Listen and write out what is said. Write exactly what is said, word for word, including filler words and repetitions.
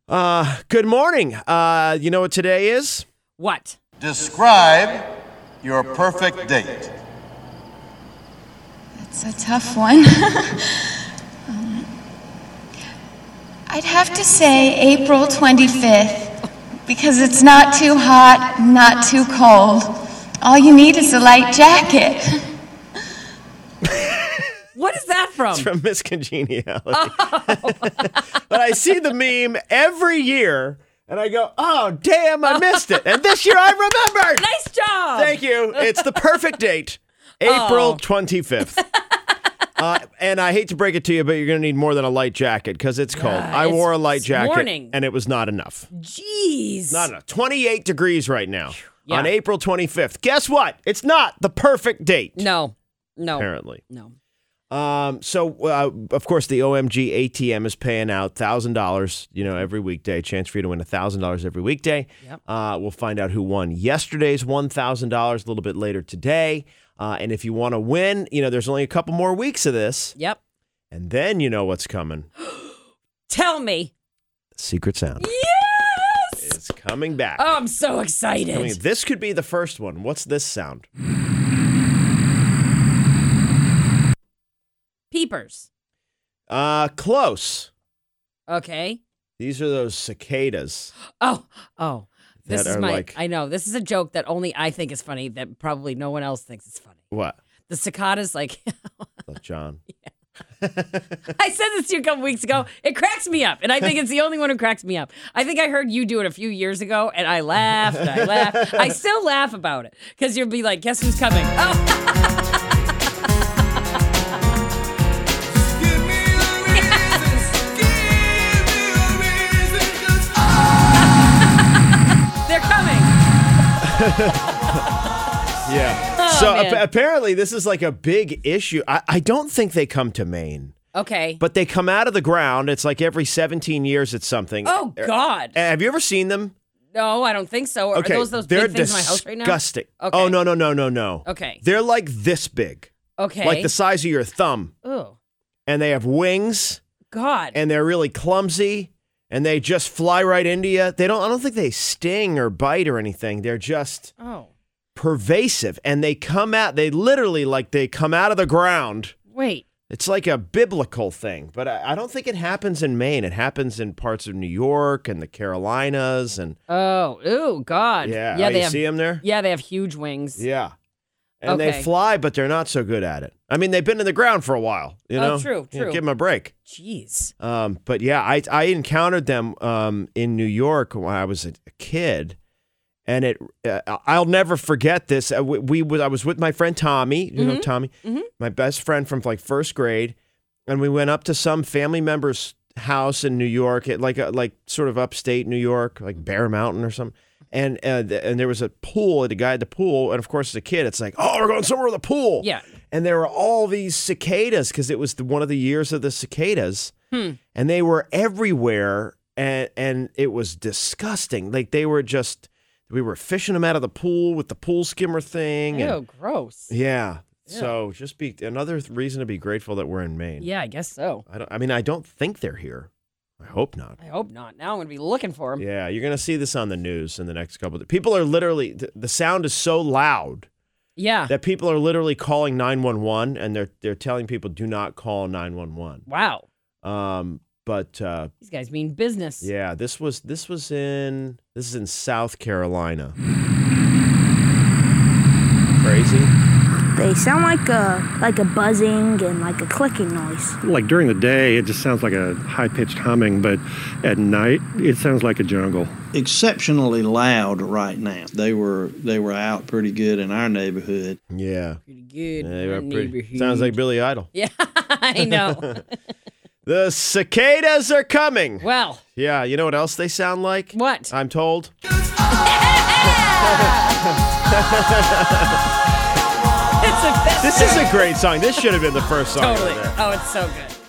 Uh, good morning. Uh, you know what today is? What? Describe your perfect date. That's a tough one. um, I'd have to say April twenty-fifth, because it's not too hot, not too cold. All you need is a light jacket. What is that from? It's from Miss Congeniality. Oh. But I see the meme every year, and I go, oh, damn, I missed it. And this year I remembered. Nice job. Thank you. It's the perfect date, April twenty-fifth. Uh, and I hate to break it to you, but you're going to need more than a light jacket because it's cold. Yeah, I it's wore a light jacket, morning. and it was not enough. Jeez. Not enough. twenty-eight degrees right now Yeah. on April twenty-fifth. Guess what? It's not the perfect date. No. No. Apparently. No. Um, so, uh, of course, the O M G A T M is paying out one thousand dollars, you know, every weekday. Chance for you to win one thousand dollars every weekday. Yep. Uh, we'll find out who won yesterday's one thousand dollars a little bit later today. Uh, and if you want to win, you know, there's only a couple more weeks of this. Yep. And then you know what's coming. Tell me. Secret Sound. Yes! Is coming back. Oh, I'm so excited. Coming- this could be the first one. What's this sound? Peepers. Uh, close. Okay. These are those cicadas. Oh, oh. This That is are my, like- I know, this is a joke that only I think is funny, that probably no one else thinks is funny. What? The cicadas, like, John. I said this to you a couple weeks ago. It cracks me up, and I think it's the only one who cracks me up. I think I heard you do it a few years ago, and I laughed, and I laughed. I still laugh about it, because you'll be like, guess who's coming? Oh. They're coming. Yeah. Oh, so man. ap- apparently this is like a big issue. I-, I don't think they come to Maine, Okay. but they come out of the ground. It's like every seventeen years it's something. Oh, God. Uh, Have you ever seen them? No, I don't think so. Are Okay. those those They're big things in my house right now? disgusting. Okay. Oh, no, no, no, no, no. Okay. They're like this big, Okay. like the size of your thumb. Oh, And they have wings, God. and they're really clumsy, and they just fly right into you. They don't, I don't think they sting or bite or anything. They're just oh, pervasive, and they come out, they literally, like, they come out of the ground. wait. It's like a biblical thing, but I, I don't think it happens in Maine. It happens in parts of New York and the Carolinas, and Oh, ooh, God. yeah, Yeah, oh, they you have. see them there. Yeah, they have huge wings. Yeah, and they Okay. fly, but they're not so good at it. I mean, they've been in the ground for a while. You Oh, know, true, You know, true. give them a break. Jeez. Um, but yeah, I I encountered them um, in New York when I was a kid. And it, uh, I'll never forget this. Uh, we, we was, I was with my friend Tommy, you know Tommy, Mhm. my best friend from like first grade, and we went up to some family member's house in New York, at like a, like sort of upstate New York, like Bear Mountain or something. And uh, th- and there was a pool, and a guy at the pool, and of course as a kid, it's like, oh, we're going somewhere with a pool. Yeah. And there were all these cicadas because it was the, one of the years of the cicadas, Hmm. and they were everywhere, and and it was disgusting. Like they were just. We were fishing them out of the pool with the pool skimmer thing. Ew, And, gross. yeah. Yeah. So just be another th- reason to be grateful that we're in Maine. Yeah, I guess so. I don't. I mean, I don't think they're here. I hope not. I hope not. Now I'm going to be looking for them. Yeah, you're gonna see this on the news in the next couple of people are literally th- the sound is so loud Yeah. that people are literally calling nine one one and they're they're telling people do not call nine one one. Wow. Um, but uh, These guys mean business. yeah, this was this was in this is in South Carolina. Crazy. They sound like a like a buzzing and like a clicking noise. Like during the day, it just sounds like a high-pitched humming, but at night, it sounds like a jungle. Exceptionally loud right now. They were they were out pretty good in our neighborhood. Yeah. Pretty good. Yeah, they My were pretty, neighborhood. sounds like Billy Idol. Yeah, I know. The cicadas are coming. Well, Yeah, you know what else they sound like? what? I'm told. It's a, This is a great song. This should have been the first song. totally. over there. Oh, it's so good.